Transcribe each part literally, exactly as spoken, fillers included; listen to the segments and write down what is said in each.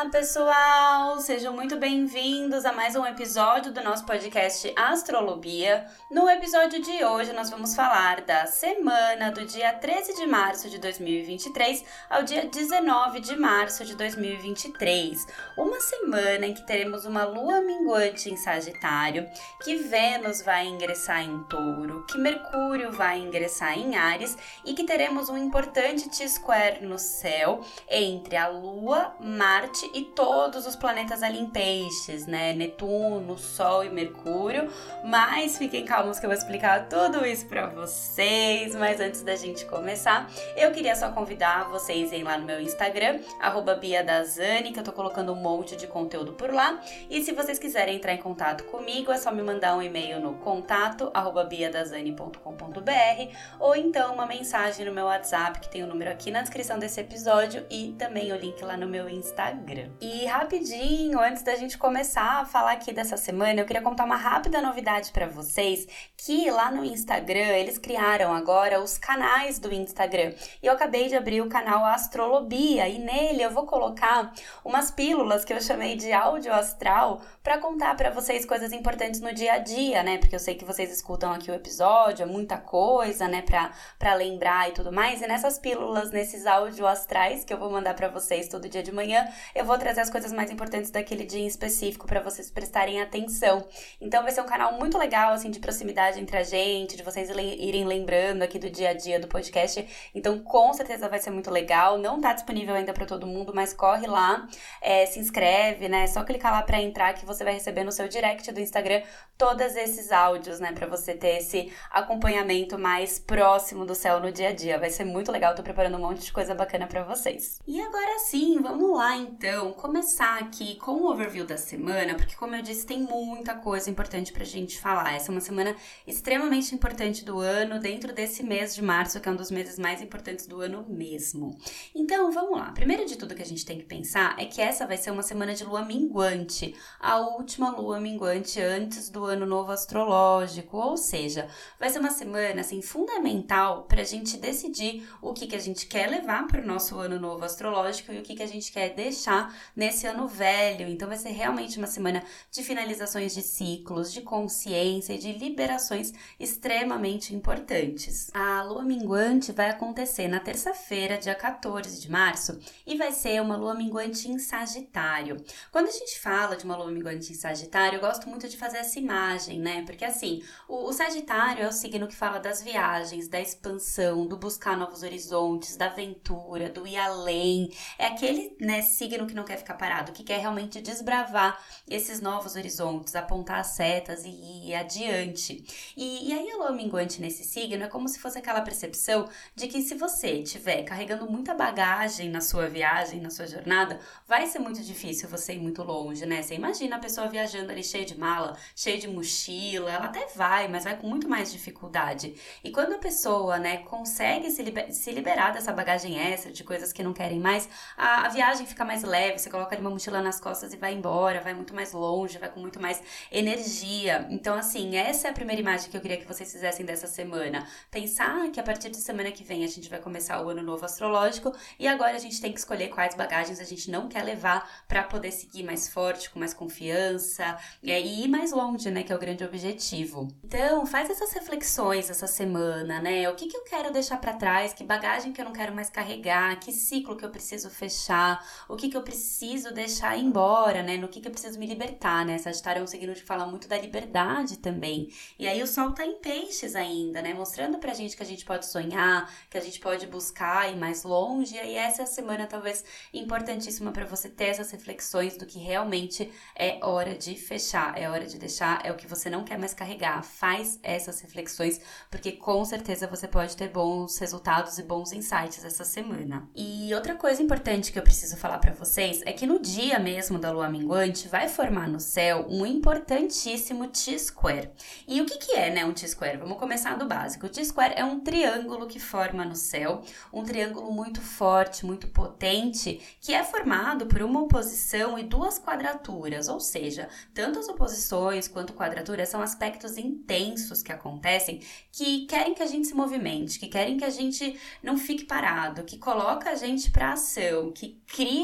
Olá, pessoal! Sejam muito bem-vindos a mais um episódio do nosso podcast Astrolobia. No episódio de hoje, nós vamos falar da semana do dia treze de março de dois mil e vinte e três ao dia dezenove de março de dois mil e vinte e três. Uma semana em que teremos uma lua minguante em Sagitário, que Vênus vai ingressar em Touro, que Mercúrio vai ingressar em Áries e que teremos um importante T-square no céu entre a Lua, Marte e todos os planetas ali em peixes, né? Netuno, Sol e Mercúrio. Mas fiquem calmos que eu vou explicar tudo isso pra vocês. Mas antes da gente começar, eu queria só convidar vocês a ir lá no meu Instagram, arroba Bia Dazani, que eu tô colocando um monte de conteúdo por lá. E se vocês quiserem entrar em contato comigo, é só me mandar um e-mail no contato, arroba biadazani ponto com ponto br, ou então uma mensagem no meu WhatsApp, que tem o número aqui na descrição desse episódio e também o link lá no meu Instagram. E rapidinho, antes da gente começar a falar aqui dessa semana, eu queria contar uma rápida novidade pra vocês, que lá no Instagram, eles criaram agora os canais do Instagram. E eu acabei de abrir o canal Astrolobia, e nele eu vou colocar umas pílulas que eu chamei de áudio astral pra contar pra vocês coisas importantes no dia a dia, né? Porque eu sei que vocês escutam aqui o episódio, é muita coisa, né, pra, pra lembrar e tudo mais. E nessas pílulas, nesses áudio astrais que eu vou mandar pra vocês todo dia de manhã, eu vou trazer as coisas mais importantes daquele dia em específico pra vocês prestarem atenção. Então vai ser um canal muito legal, assim, de proximidade entre a gente, de vocês irem lembrando aqui do dia a dia do podcast. Então com certeza vai ser muito legal. Não tá disponível ainda pra todo mundo, mas corre lá, é, se inscreve, né? É só clicar lá pra entrar que você vai receber no seu direct do Instagram todos esses áudios, né? Pra você ter esse acompanhamento mais próximo do céu no dia a dia. Vai ser muito legal, tô preparando um monte de coisa bacana pra vocês. E agora sim, vamos lá então, começar aqui com o overview da semana, porque como eu disse, tem muita coisa importante pra gente falar. Essa é uma semana extremamente importante do ano, dentro desse mês de março, que é um dos meses mais importantes do ano mesmo. Então, vamos lá. Primeiro de tudo que a gente tem que pensar é que essa vai ser uma semana de lua minguante, a última lua minguante antes do ano novo astrológico, ou seja, vai ser uma semana, assim, fundamental pra gente decidir o que que a gente quer levar pro nosso ano novo astrológico e o que que a gente quer deixar nesse ano velho. Então vai ser realmente uma semana de finalizações de ciclos, de consciência e de liberações extremamente importantes. A lua minguante vai acontecer na terça-feira, dia quatorze de março, e vai ser uma lua minguante em Sagitário. Quando a gente fala de uma lua minguante em Sagitário, eu gosto muito de fazer essa imagem, né? Porque assim, o, o Sagitário é o signo que fala das viagens, da expansão, do buscar novos horizontes, da aventura, do ir além. É aquele, né, signo que não quer ficar parado, que quer realmente desbravar esses novos horizontes, apontar as setas e ir adiante. E, e aí a lua minguante nesse signo é como se fosse aquela percepção de que se você estiver carregando muita bagagem na sua viagem, na sua jornada, vai ser muito difícil você ir muito longe, né? Você imagina a pessoa viajando ali cheia de mala, cheia de mochila, ela até vai, mas vai com muito mais dificuldade. E quando a pessoa, né, consegue se, liber- se liberar dessa bagagem extra, de coisas que não querem mais, a, a viagem fica mais leve, você coloca ali uma mochila nas costas e vai embora, vai muito mais longe, vai com muito mais energia. Então, assim, essa é a primeira imagem que eu queria que vocês fizessem dessa semana. Pensar que a partir de semana que vem a gente vai começar o ano novo astrológico e agora a gente tem que escolher quais bagagens a gente não quer levar para poder seguir mais forte, com mais confiança e ir mais longe, né, que é o grande objetivo. Então, faz essas reflexões essa semana, né? O que que eu quero deixar para trás, que bagagem que eu não quero mais carregar, que ciclo que eu preciso fechar, o que que eu preciso deixar ir embora, né? No que que eu preciso me libertar, né? Sagitário é um signo que fala muito da liberdade também. E aí o sol tá em peixes ainda, né? Mostrando pra gente que a gente pode sonhar, que a gente pode buscar ir mais longe. E aí essa é a semana talvez importantíssima para você ter essas reflexões do que realmente é hora de fechar, é hora de deixar, é o que você não quer mais carregar. Faz essas reflexões, porque com certeza você pode ter bons resultados e bons insights essa semana. E outra coisa importante que eu preciso falar para vocês é que no dia mesmo da lua minguante vai formar no céu um importantíssimo T-square. E o que que é, né, um T-square? Vamos começar do básico. O T-square é um triângulo que forma no céu, um triângulo muito forte, muito potente, que é formado por uma oposição e duas quadraturas, ou seja, tanto as oposições quanto quadraturas são aspectos intensos que acontecem que querem que a gente se movimente, que querem que a gente não fique parado, que coloca a gente para ação, que cria assim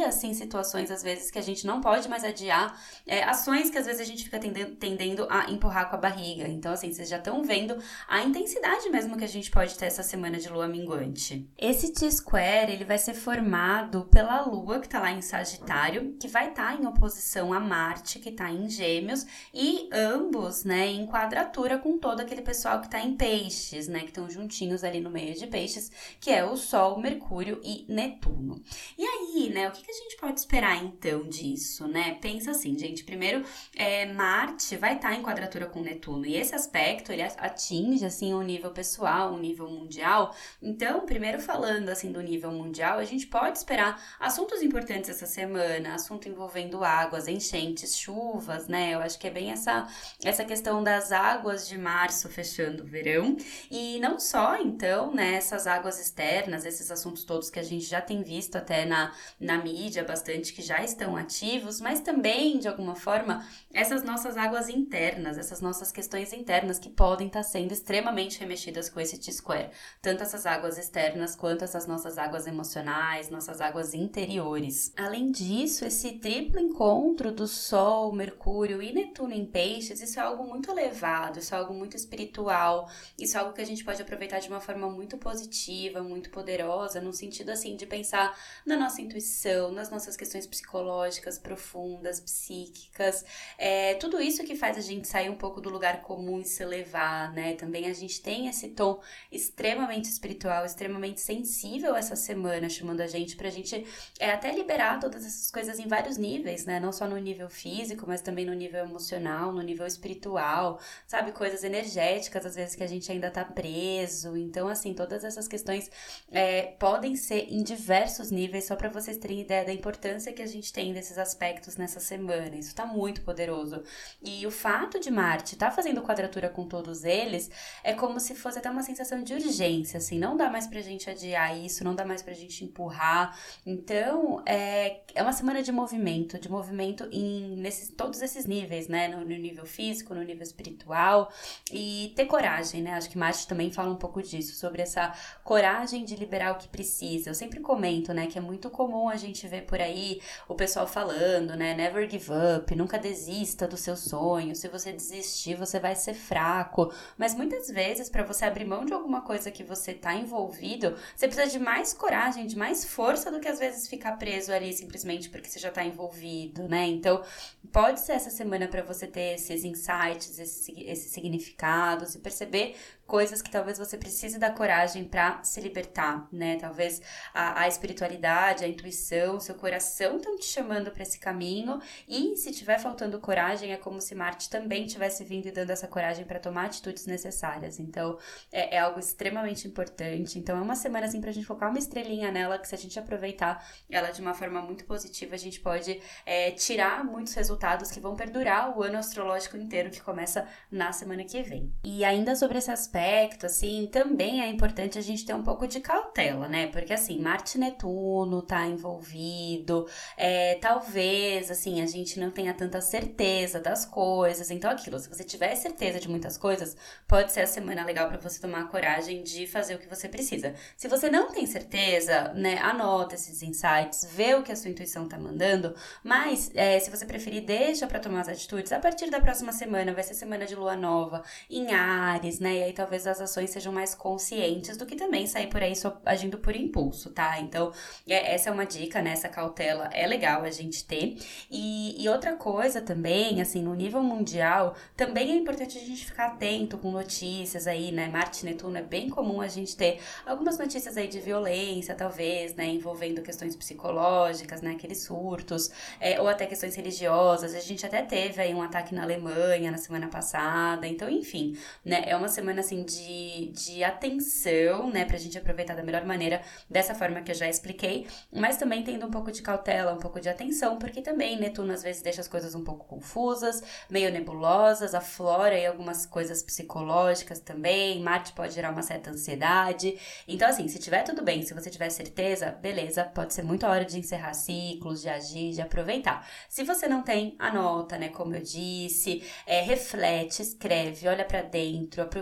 situações, às vezes, que a gente não pode mais adiar, é, ações que às vezes a gente fica tendendo, tendendo a empurrar com a barriga. Então, assim, vocês já estão vendo a intensidade mesmo que a gente pode ter essa semana de lua minguante. Esse T-Square, ele vai ser formado pela lua, que tá lá em Sagitário, que vai estar tá em oposição a Marte, que tá em Gêmeos, e ambos, né, em quadratura com todo aquele pessoal que tá em Peixes, né, que estão juntinhos ali no meio de Peixes, que é o Sol, Mercúrio e Netuno. E aí, né, o que, que a gente pode esperar então disso, né? Pensa assim, gente, primeiro, é, Marte vai estar tá em quadratura com Netuno, e esse aspecto, ele atinge, assim, um nível pessoal, um nível mundial. Então, primeiro falando, assim, do nível mundial, a gente pode esperar assuntos importantes essa semana, assunto envolvendo águas, enchentes, chuvas, né? Eu acho que é bem essa, essa questão das águas de março fechando o verão, e não só, então, né, essas águas externas, esses assuntos todos que a gente já tem visto até na, na mídia bastante, que já estão ativos, mas também, de alguma forma, essas nossas águas internas, essas nossas questões internas que podem estar sendo extremamente remexidas com esse T-Square, tanto essas águas externas quanto essas nossas águas emocionais, nossas águas interiores. Além disso, esse triplo encontro do Sol, Mercúrio e Netuno em Peixes, isso é algo muito elevado, isso é algo muito espiritual, isso é algo que a gente pode aproveitar de uma forma muito positiva, muito poderosa, no sentido assim de pensar na nossa intuição, nas nossas questões psicológicas profundas, psíquicas, é, tudo isso que faz a gente sair um pouco do lugar comum e se elevar, né? Também a gente tem esse tom extremamente espiritual, extremamente sensível essa semana, chamando a gente pra gente é, até liberar todas essas coisas em vários níveis, né? Não só no nível físico, mas também no nível emocional, no nível espiritual, sabe? Coisas energéticas, às vezes, que a gente ainda tá preso. Então, assim, todas essas questões é, podem ser em diversos níveis, só pra vocês terem ideia da importância que a gente tem desses aspectos nessa semana. Isso tá muito poderoso. E o fato de Marte tá fazendo quadratura com todos eles é como se fosse até uma sensação de urgência, assim, não dá mais pra gente adiar isso, não dá mais pra gente empurrar. Então, é, é uma semana de movimento, de movimento em nesses, todos esses níveis, né? No, no nível físico, no nível espiritual, e ter coragem, né? Acho que Marte também fala um pouco disso, sobre essa coragem de liberar o que precisa. Eu sempre comento, né, que é muito comum a gente ver por aí o pessoal falando, né, never give up, nunca desista do seu sonho, se você desistir, você vai ser fraco. Mas muitas vezes, para você abrir mão de alguma coisa que você tá envolvido, você precisa de mais coragem, de mais força do que às vezes ficar preso ali simplesmente porque você já tá envolvido, né? Então, pode ser essa semana para você ter esses insights, esses, esses significados e perceber coisas que talvez você precise da coragem para se libertar, né? Talvez a, a espiritualidade, a intuição, o seu coração estão te chamando para esse caminho, e se tiver faltando coragem, é como se Marte também tivesse vindo e dando essa coragem para tomar atitudes necessárias. Então, é, é algo extremamente importante. Então, é uma semana assim pra gente colocar uma estrelinha nela, que se a gente aproveitar ela de uma forma muito positiva, a gente pode é, tirar muitos resultados que vão perdurar o ano astrológico inteiro, que começa na semana que vem. E ainda sobre esse aspecto, assim, também é importante a gente ter um pouco de cautela, né? Porque, assim, Marte e Netuno tá envolvido, é, talvez, assim, a gente não tenha tanta certeza das coisas. Então, aquilo, se você tiver certeza de muitas coisas, pode ser a semana legal pra você tomar a coragem de fazer o que você precisa. Se você não tem certeza, né, anota esses insights, vê o que a sua intuição tá mandando, mas, é, se você preferir, deixa pra tomar as atitudes. A partir da próxima semana, vai ser semana de lua nova em Áries, né? E aí, talvez as ações sejam mais conscientes do que também sair por aí só agindo por impulso, tá? Então, é, essa é uma dica, né? Essa cautela é legal a gente ter. E, e outra coisa também, assim, no nível mundial, também é importante a gente ficar atento com notícias aí, né? Marte e Netuno, é bem comum a gente ter algumas notícias aí de violência, talvez, né? Envolvendo questões psicológicas, né? Aqueles surtos, é, ou até questões religiosas. A gente até teve aí um ataque na Alemanha na semana passada. Então, enfim, né? É uma semana, assim, de, de atenção, né, pra gente aproveitar da melhor maneira, dessa forma que eu já expliquei, mas também tendo um pouco de cautela, um pouco de atenção, porque também Netuno às vezes deixa as coisas um pouco confusas, meio nebulosas, aflora aí algumas coisas psicológicas também, Marte pode gerar uma certa ansiedade. Então, assim, se tiver tudo bem, se você tiver certeza, beleza, pode ser muito a hora de encerrar ciclos, de agir, de aproveitar. Se você não tem, anota, né, como eu disse, é, reflete, escreve, olha pra dentro, aproveita a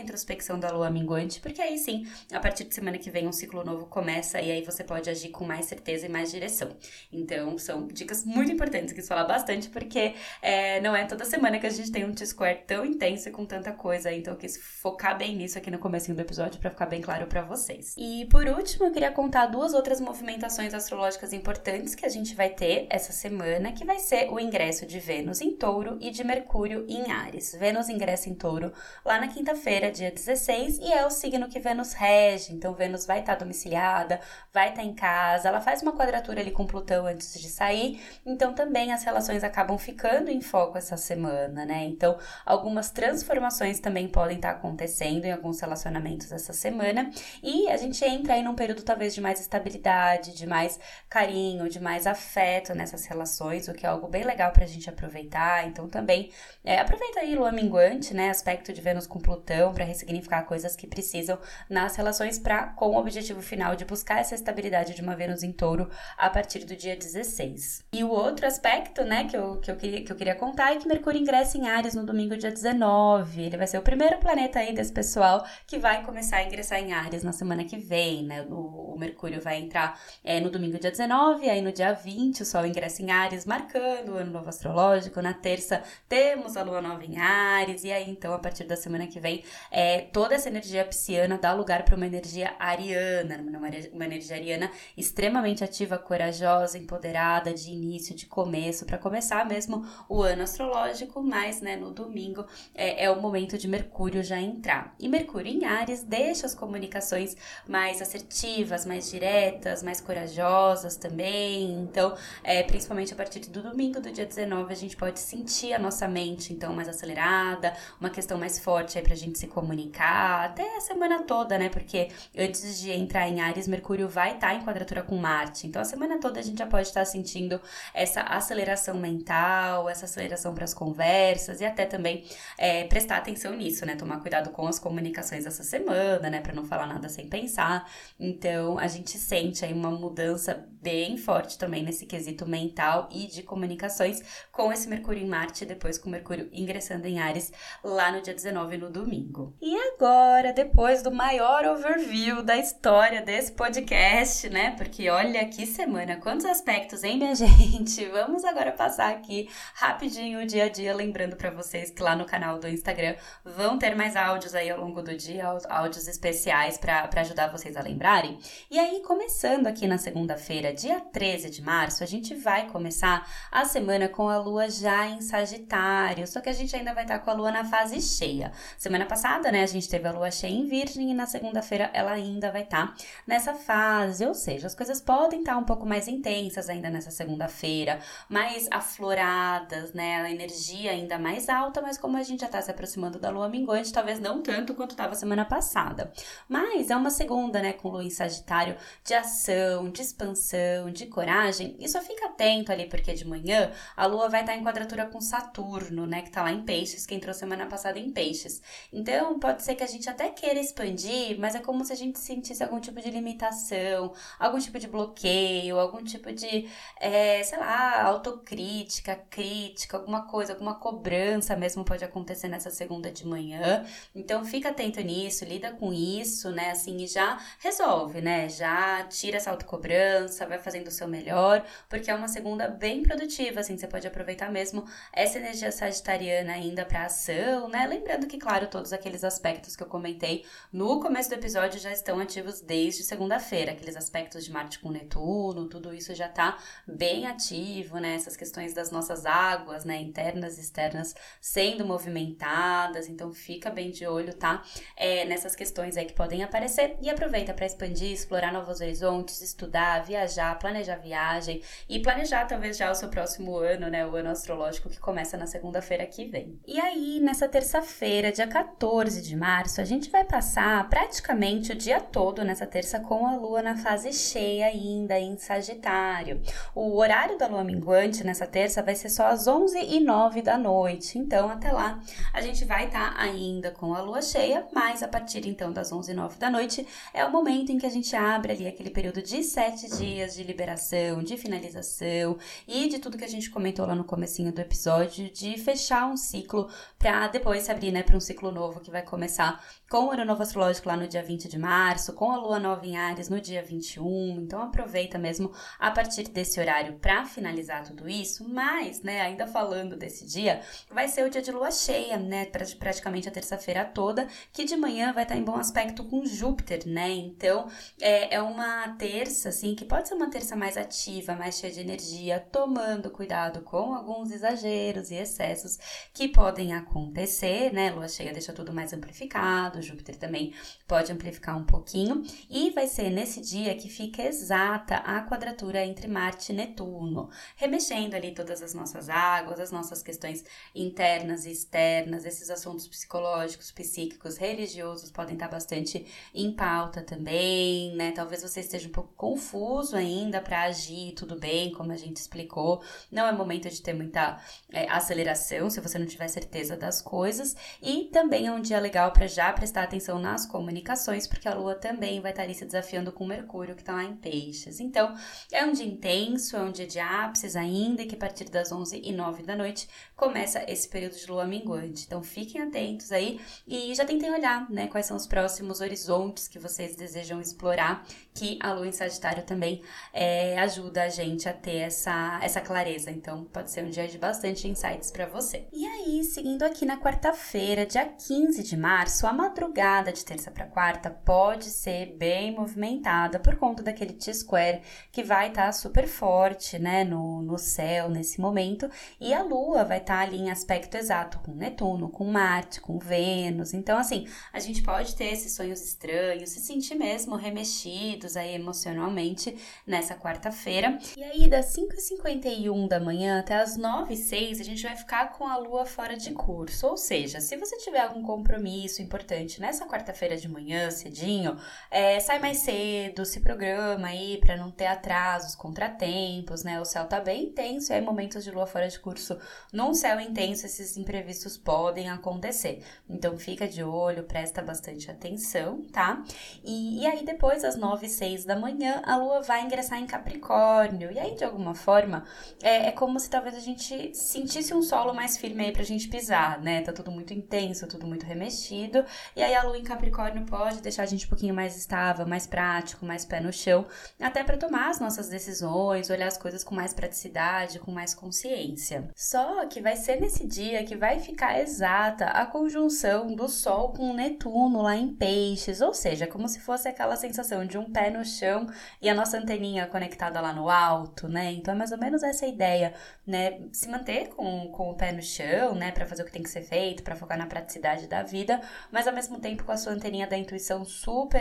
introspecção da lua minguante, porque aí sim, a partir de semana que vem um ciclo novo começa e aí você pode agir com mais certeza e mais direção. Então, são dicas muito importantes, quis falar bastante, porque é, não é toda semana que a gente tem um T-Square tão intenso e com tanta coisa, então eu quis focar bem nisso aqui no comecinho do episódio para ficar bem claro para vocês. E por último, eu queria contar duas outras movimentações astrológicas importantes que a gente vai ter essa semana, que vai ser o ingresso de Vênus em Touro e de Mercúrio em Áries. Vênus ingressa em Touro lá na quinta-feira, dia dezesseis, e é o signo que Vênus rege, então Vênus vai estar domiciliada, vai estar em casa, ela faz uma quadratura ali com Plutão antes de sair, então também as relações acabam ficando em foco essa semana, né? Então, algumas transformações também podem estar acontecendo em alguns relacionamentos essa semana, e a gente entra aí num período talvez de mais estabilidade, de mais carinho, de mais afeto nessas relações, o que é algo bem legal pra gente aproveitar. Então também é, aproveita aí lua minguante, né, aspecto de Vênus com Plutão, para ressignificar coisas que precisam nas relações, pra, com o objetivo final de buscar essa estabilidade de uma Vênus em Touro a partir do dia dezesseis. E o outro aspecto, né, que eu, que eu, queria, que eu queria contar é que Mercúrio ingressa em Áries no domingo, dia dezenove. Ele vai ser o primeiro planeta aí desse pessoal que vai começar a ingressar em Áries na semana que vem, né? O, o Mercúrio vai entrar é, no domingo, dia dezenove, aí no dia vinte o Sol ingressa em Áries, marcando o ano novo astrológico. Na terça temos a lua nova em Áries, e aí então a partir da semana que vem é, toda essa energia pisciana dá lugar para uma energia ariana, uma, uma energia ariana extremamente ativa, corajosa, empoderada, de início, de começo, para começar mesmo o ano astrológico, mas né, no domingo é, é o momento de Mercúrio já entrar. E Mercúrio em Áries deixa as comunicações mais assertivas, mais diretas, mais corajosas também. Então, é, principalmente a partir do domingo do dia dezenove, a gente pode sentir a nossa mente, então, mais acelerada, uma questão mais forte aí pra gente se comunicar, até a semana toda, né? Porque antes de entrar em Áries, Mercúrio vai estar em quadratura com Marte. Então, a semana toda a gente já pode estar sentindo essa aceleração mental, essa aceleração para as conversas e até também é, prestar atenção nisso, né? Tomar cuidado com as comunicações essa semana, né? Para não falar nada sem pensar. Então, a gente sente aí uma mudança bem forte também nesse quesito mental e de comunicações com esse Mercúrio em Marte, depois com Mercúrio ingressando em Áries lá no dia dezenove, no domingo. E agora, depois do maior overview da história desse podcast, né? Porque olha que semana, quantos aspectos, hein, minha gente? Vamos agora passar aqui rapidinho o dia a dia, lembrando para vocês que lá no canal do Instagram vão ter mais áudios aí ao longo do dia, áudios especiais para ajudar vocês a lembrarem. E aí, começando aqui na segunda-feira, dia treze de março, a gente vai começar a semana com a lua já em Sagitário, só que a gente ainda vai estar com a lua na fase cheia. Semana passada, né, a gente teve a lua cheia em Virgem e na segunda-feira ela ainda vai estar nessa fase, ou seja, as coisas podem estar um pouco mais intensas ainda nessa segunda-feira, mais afloradas, né, a energia ainda mais alta, mas como a gente já está se aproximando da lua minguante, talvez não tanto quanto estava semana passada. Mas é uma segunda, né, com lua em Sagitário, de ação, de expansão, de coragem, e só fica atento ali, porque de manhã a lua vai estar em quadratura com Saturno, né, que tá lá em Peixes, que entrou semana passada em Peixes. Então, pode ser que a gente até queira expandir, mas é como se a gente sentisse algum tipo de limitação, algum tipo de bloqueio, algum tipo de, é, sei lá, autocrítica, crítica, alguma coisa, alguma cobrança mesmo pode acontecer nessa segunda de manhã. Então, fica atento nisso, lida com isso, né, assim, e já resolve, né, já tira essa autocobrança, vai fazendo o seu melhor, porque é uma segunda bem produtiva, assim, você pode aproveitar mesmo essa energia sagitariana ainda para ação, né, lembrando que, claro, todos aqueles aspectos que eu comentei no começo do episódio já estão ativos desde segunda-feira, aqueles aspectos de Marte com Netuno, tudo isso já tá bem ativo, né, essas questões das nossas águas, né, internas e externas sendo movimentadas, então fica bem de olho, tá, é, nessas questões aí que podem aparecer e aproveita para expandir, explorar novos horizontes, estudar, viajar, planejar viagem e planejar talvez já o seu próximo ano, né, o ano astrológico que começa na segunda-feira que vem. E aí, nessa terça-feira, dia quatorze de março, a gente vai passar praticamente o dia todo nessa terça com a lua na fase cheia ainda em Sagitário. O horário da lua minguante nessa terça vai ser só às onze e nove da noite, então até lá a gente vai estar tá ainda com a lua cheia, mas a partir então das onze e nove da noite é o momento em que a gente abre ali aquele período de sete dias de liberação, de finalização e de tudo que a gente comentou lá no comecinho do episódio, de fechar um ciclo para depois se abrir, né, para um ciclo novo que vai começar com o ano novo astrológico lá no dia vinte de março, com a lua nova em Áries no dia vinte e um, então aproveita mesmo a partir desse horário para finalizar tudo isso, mas, né, ainda falando desse dia, vai ser o dia de lua cheia, né, praticamente a terça-feira toda, que de manhã vai estar em bom aspecto com Júpiter, né, então é, é uma terça, assim, que pode ser uma terça mais ativa, mais cheia de energia, tomando cuidado com alguns exageros e excessos que podem acontecer, né, lua cheia deixa tudo mais amplificado, Júpiter também pode amplificar um pouquinho, e vai ser nesse dia que fica exata a quadratura entre Marte e Netuno, remexendo ali todas as nossas águas, as nossas questões internas e externas, esses assuntos psicológicos, psíquicos, religiosos podem estar bastante em pauta também, né? Talvez você esteja um pouco confuso ainda para agir, tudo bem, como a gente explicou. Não é momento de ter muita é, aceleração, se você não tiver certeza das coisas. E também é um dia legal para já prestar atenção nas comunicações, porque a Lua também vai estar ali se desafiando com Mercúrio, que está lá em Peixes. Então, é um dia intenso, é um dia de ápices ainda, e que a partir das onze e nove da noite começa esse período de Lua minguante. Então, fiquem atentos aí e já tentem olhar, né, quais são os próximos horizontes que vocês desejam explorar, que a Lua em Sagitário também é, ajuda a gente a ter essa, essa clareza. Então, pode ser um dia de bastante insights para você. E aí, seguindo aqui na quarta-feira, dia quinze de março, a madrugada de terça para quarta pode ser bem movimentada por conta daquele T-square que vai estar tá super forte, né, no, no céu nesse momento, e a Lua vai estar tá ali em aspecto exato com Netuno, com Marte, com Vênus. Então, assim, a gente pode ter esses sonhos estranhos, se sentir mesmo remexidos aí emocionalmente nessa quarta-feira. E aí, das cinco e cinquenta e um da manhã até as nove e seis, a gente vai ficar com a Lua fora de curso. Ou seja, se você tiver algum compromisso importante nessa quarta-feira de manhã, cedinho, é, sai mais cedo, se programa aí para não ter atrasos, contratempos, né? O céu tá bem intenso e aí momentos de Lua fora de curso num céu intenso, esses imprevistos podem acontecer. Então, fica de olho, presta bastante atenção, tá? E, e aí, depois, às nove e seis da manhã, a Lua vai ingressar em Capricórnio. E aí, de alguma forma, é, é como se talvez a gente sentisse um solo mais firme aí pra gente pisar, né? Tá tudo muito intenso, tudo muito remexido. E aí, a Lua em Capricórnio pode deixar a gente um pouquinho mais estável, mais prático, mais pé no chão, até para tomar as nossas decisões, olhar as coisas com mais praticidade, com mais consciência. Só que vai ser nesse dia que vai ficar exata a conjunção do Sol com Netuno lá em Peixes, ou seja, como se fosse aquela sensação de um pé no chão e a nossa anteninha conectada lá no alto, né? Então é mais ou menos essa ideia, né? Se manter com, com o pé no chão, né? Para fazer o que tem que ser feito, para focar na praticidade da vida, mas ao mesmo tempo com a sua anteninha da intuição super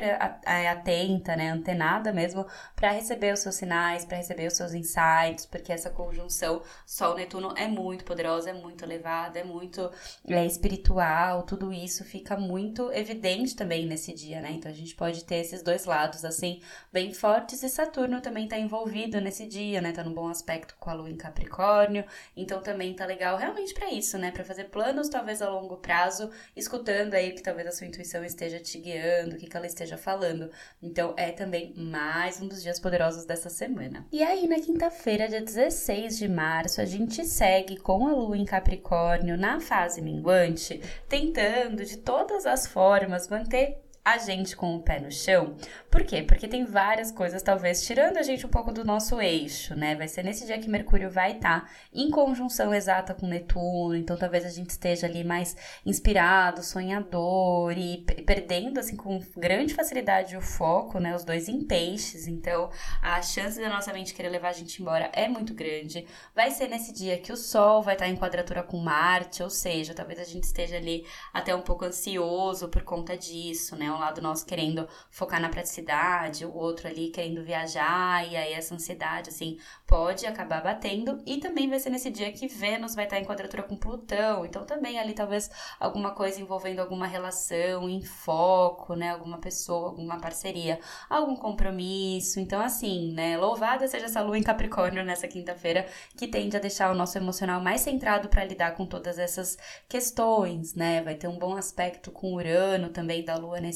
atenta, né? Antenada mesmo, para receber os seus sinais, para receber os seus insights, porque essa conjunção Sol-Netuno é muito poderosa, é muito elevada, é muito é, espiritual, tudo isso fica muito evidente também nesse dia, né? Então a gente pode ter esses dois lados, assim, bem fortes, e Saturno também tá envolvido nesse dia, né? Tá num bom aspecto com a Lua em Capricórnio, então também tá legal realmente pra isso, né? Pra fazer planos, talvez a longo prazo, escutando aí o que talvez a sua intuição esteja te guiando, o que, que ela esteja falando. Então é também mais um dos dias poderosos dessa semana. E aí, na quinta-feira, dia dezesseis de março, a gente segue com a Lua em Capricórnio na fase minguante, tentando de todas as formas manter a gente com o pé no chão. Por quê? Porque tem várias coisas, talvez, tirando a gente um pouco do nosso eixo, né? Vai ser nesse dia que Mercúrio vai estar em conjunção exata com Netuno, então talvez a gente esteja ali mais inspirado, sonhador e perdendo, assim, com grande facilidade o foco, né? Os dois em Peixes, então a chance da nossa mente querer levar a gente embora é muito grande. Vai ser nesse dia que o Sol vai estar em quadratura com Marte, ou seja, talvez a gente esteja ali até um pouco ansioso por conta disso, né? Um lado nosso querendo focar na praticidade, o outro ali querendo viajar, e aí essa ansiedade, assim, pode acabar batendo. E também vai ser nesse dia que Vênus vai estar em quadratura com Plutão, então também ali talvez alguma coisa envolvendo alguma relação em foco, né, alguma pessoa, alguma parceria, algum compromisso. Então, assim, né, louvada seja essa Lua em Capricórnio nessa quinta-feira, que tende a deixar o nosso emocional mais centrado para lidar com todas essas questões, né, vai ter um bom aspecto com Urano também da Lua nesse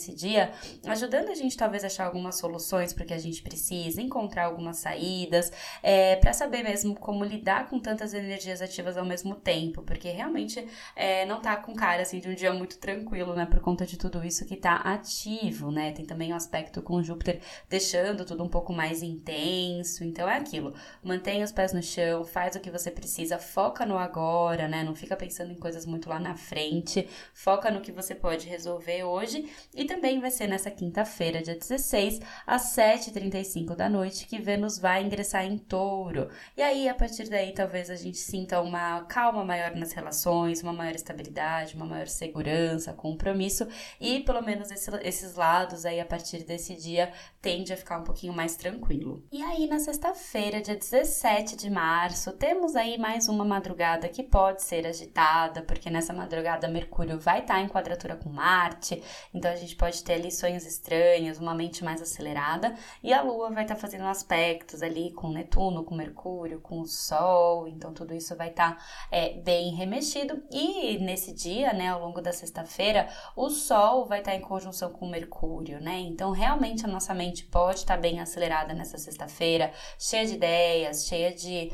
nesse dia, ajudando a gente talvez a achar algumas soluções para o que a gente precisa, encontrar algumas saídas, é, para saber mesmo como lidar com tantas energias ativas ao mesmo tempo, porque realmente é, não tá com cara assim de um dia muito tranquilo, né, por conta de tudo isso que tá ativo, né, tem também um aspecto com Júpiter deixando tudo um pouco mais intenso, então é aquilo, mantenha os pés no chão, faz o que você precisa, foca no agora, né, não fica pensando em coisas muito lá na frente, foca no que você pode resolver hoje, e também vai ser nessa quinta-feira, dia dezesseis, às sete e trinta e cinco da noite, que Vênus vai ingressar em Touro, e aí a partir daí talvez a gente sinta uma calma maior nas relações, uma maior estabilidade, uma maior segurança, compromisso, e pelo menos esse, esses lados aí a partir desse dia tende a ficar um pouquinho mais tranquilo. E aí na sexta-feira, dia dezessete de março, temos aí mais uma madrugada que pode ser agitada, porque nessa madrugada Mercúrio vai estar em quadratura com Marte, então a gente pode ter ali sonhos estranhos, uma mente mais acelerada, e a Lua vai estar fazendo aspectos ali com Netuno, com Mercúrio, com o Sol, então tudo isso vai estar é, bem remexido, e nesse dia, né, ao longo da sexta-feira, o Sol vai estar em conjunção com Mercúrio, né, então realmente a nossa mente pode estar bem acelerada nessa sexta-feira, cheia de ideias, cheia de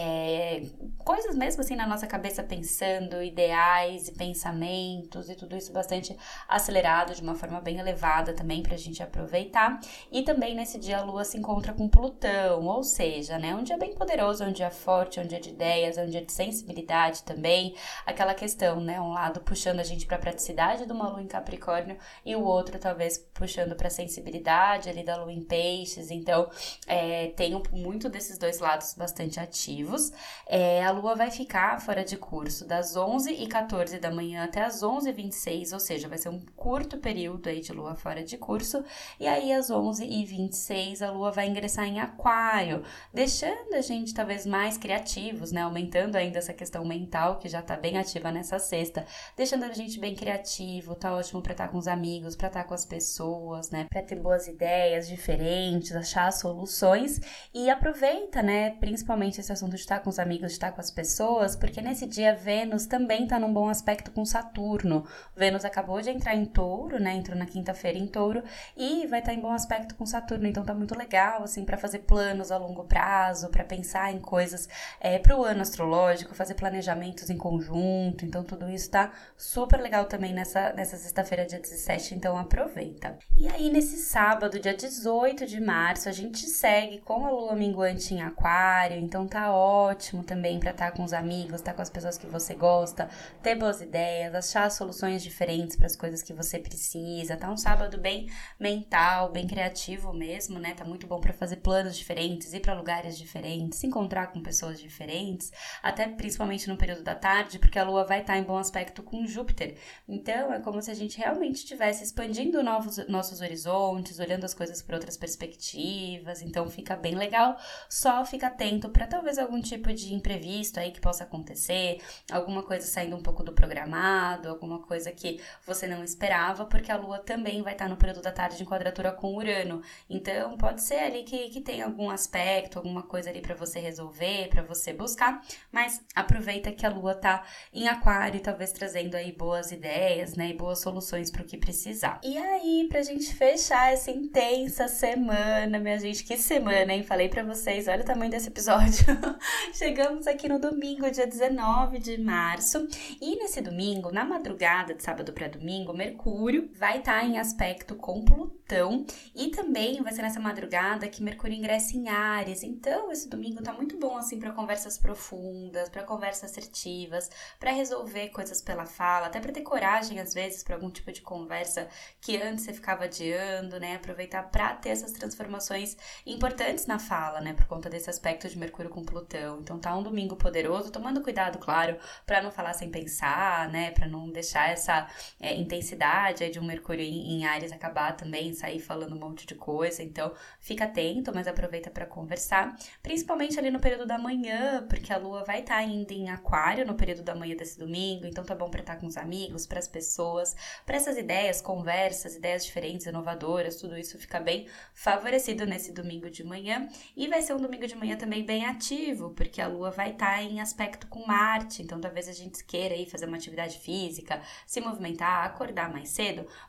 é, coisas mesmo assim na nossa cabeça, pensando, ideais e pensamentos e tudo isso bastante acelerado, de uma forma bem elevada também pra gente aproveitar. E também nesse dia a Lua se encontra com Plutão, ou seja, né, um dia bem poderoso, um dia forte, um dia de ideias, um dia de sensibilidade também, aquela questão, né, um lado puxando a gente pra praticidade de uma Lua em Capricórnio e o outro talvez puxando pra sensibilidade ali da Lua em Peixes, então é, tem muito desses dois lados bastante ativos. É, a Lua vai ficar fora de curso das onze e quatorze da manhã até as onze e vinte e seis, ou seja, vai ser um curto período aí de Lua fora de curso, e aí às onze e vinte e seis a Lua vai ingressar em Aquário, deixando a gente talvez mais criativos, né, aumentando ainda essa questão mental que já tá bem ativa nessa sexta, deixando a gente bem criativo, tá ótimo pra estar com os amigos, pra estar com as pessoas, né, pra ter boas ideias diferentes, achar soluções, e aproveita, né, principalmente esse assunto de estar com os amigos, de estar com as pessoas, porque nesse dia Vênus também tá num bom aspecto com Saturno. Vênus acabou de entrar em Touro, né, entrou na quinta-feira em Touro, e vai estar em bom aspecto com Saturno, então tá muito legal, assim, pra fazer planos a longo prazo, pra pensar em coisas é, pro ano astrológico, fazer planejamentos em conjunto, então tudo isso tá super legal também nessa, nessa sexta-feira, dia dezessete, então aproveita. E aí, nesse sábado, dia dezoito de março, a gente segue com a Lua minguante em Aquário, então tá ótimo também pra estar com os amigos, estar com as pessoas que você gosta, ter boas ideias, achar soluções diferentes para as coisas que você precisa, tá um sábado bem mental, bem criativo mesmo, né, tá muito bom para fazer planos diferentes, ir para lugares diferentes, se encontrar com pessoas diferentes, até principalmente no período da tarde, porque a Lua vai estar em bom aspecto com Júpiter, então é como se a gente realmente estivesse expandindo novos, nossos horizontes, olhando as coisas por outras perspectivas, então fica bem legal, só fica atento para talvez algum tipo de imprevisto aí que possa acontecer, alguma coisa saindo um pouco do programado, alguma coisa que você não esperava, porque a Lua também vai estar no período da tarde em quadratura com Urano, então pode ser ali que, que tem algum aspecto, alguma coisa ali para você resolver, para você buscar, mas aproveita que a Lua tá em Aquário, talvez trazendo aí boas ideias, né, e boas soluções para o que precisar. E aí, pra gente fechar essa intensa semana, minha gente, que semana, hein? Falei pra vocês, olha o tamanho desse episódio. Chegamos aqui no domingo, dia dezenove de março, e nesse domingo, na madrugada de sábado para domingo, Mercúrio vai estar em aspecto com Plutão, e também vai ser nessa madrugada que Mercúrio ingressa em Áries, então esse domingo tá muito bom, assim, para conversas profundas, para conversas assertivas, para resolver coisas pela fala, até para ter coragem, às vezes, para algum tipo de conversa que antes você ficava adiando, né, aproveitar para ter essas transformações importantes na fala, né, por conta desse aspecto de Mercúrio com Plutão. Então tá um domingo poderoso, tomando cuidado, claro, para não falar sem pensar, né, para não deixar essa é, intensidade aí de um Mercúrio em, em Áries acabar também, sair falando um monte de coisa. Então fica atento, mas aproveita para conversar, principalmente ali no período da manhã, porque a Lua vai estar ainda em Aquário no período da manhã desse domingo, então tá bom para estar com os amigos, para as pessoas, para essas ideias, conversas, ideias diferentes, inovadoras, tudo isso fica bem favorecido nesse domingo de manhã. E vai ser um domingo de manhã também bem ativo, porque a Lua vai estar em aspecto com Marte, então talvez a gente queira aí fazer uma atividade física, se movimentar, acordar mais cedo,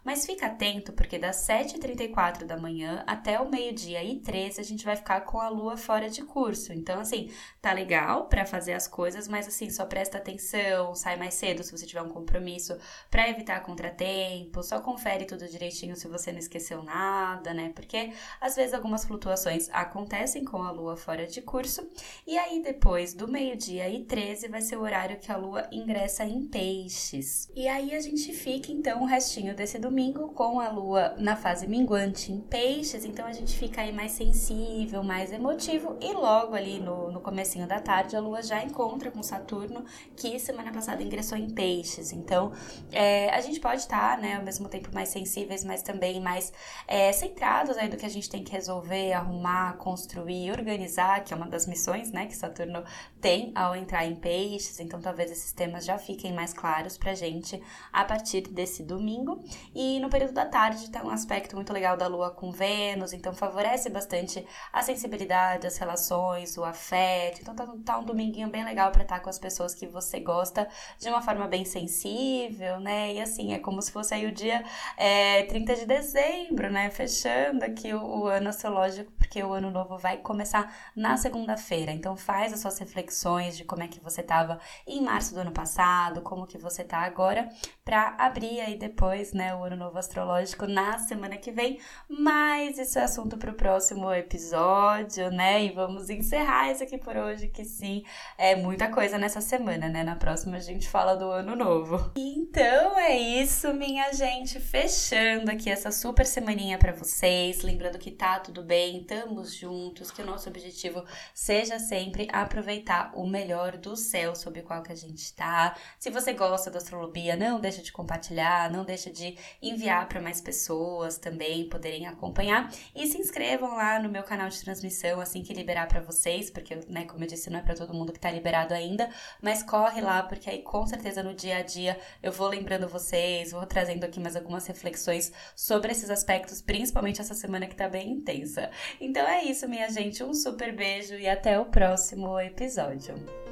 Mas fica atento, porque das sete e trinta e quatro da manhã até o meio-dia e treze a gente vai ficar com a lua fora de curso. Então, assim, tá legal pra fazer as coisas, mas assim, só presta atenção, sai mais cedo se você tiver um compromisso pra evitar contratempo, só confere tudo direitinho se você não esqueceu nada, né? Porque às vezes algumas flutuações acontecem com a lua fora de curso. E aí, depois do meio-dia e treze vai ser o horário que a lua ingressa em peixes. E aí a gente fica, então, o restinho desse domingo com a lua na fase minguante em peixes, então a gente fica aí mais sensível, mais emotivo, e logo ali no, no comecinho da tarde a lua já encontra com Saturno, que semana passada ingressou em peixes. Então, é, a gente pode estar, né, ao mesmo tempo mais sensíveis, mas também mais é, centrados aí do que a gente tem que resolver, arrumar, construir, organizar, que é uma das missões, né, que Saturno tem ao entrar em peixes. Então, talvez esses temas já fiquem mais claros pra gente a partir desse domingo. E no período da tarde tá um aspecto muito legal da lua com Vênus, então favorece bastante a sensibilidade, as relações, o afeto. Então tá, tá um dominguinho bem legal pra estar com as pessoas que você gosta de uma forma bem sensível, né? E assim, é como se fosse aí o dia é, trinta de dezembro, né? Fechando aqui o, o ano astrológico, porque o ano novo vai começar na segunda-feira. Então faz as suas reflexões de como é que você tava em março do ano passado, como que você tá agora, pra abrir aí depois, né, o ano novo astrológico na semana que vem. Mas isso é assunto pro próximo episódio, né? E vamos encerrar isso aqui por hoje, que sim, é muita coisa nessa semana, né? Na próxima a gente fala do ano novo. Então é isso, minha gente, fechando aqui essa super semaninha pra vocês, lembrando que tá tudo bem, estamos juntos, que o nosso objetivo seja sempre aproveitar o melhor do céu sob o qual que a gente tá. Se você gosta da astrologia, não deixa de compartilhar, não deixa de enviar para mais pessoas também poderem acompanhar, e se inscrevam lá no meu canal de transmissão assim que liberar para vocês, porque, né, como eu disse, não é para todo mundo que tá liberado ainda, mas corre lá, porque aí com certeza no dia a dia eu vou lembrando vocês, vou trazendo aqui mais algumas reflexões sobre esses aspectos, principalmente essa semana que tá bem intensa. Então é isso, minha gente, um super beijo e até o próximo episódio.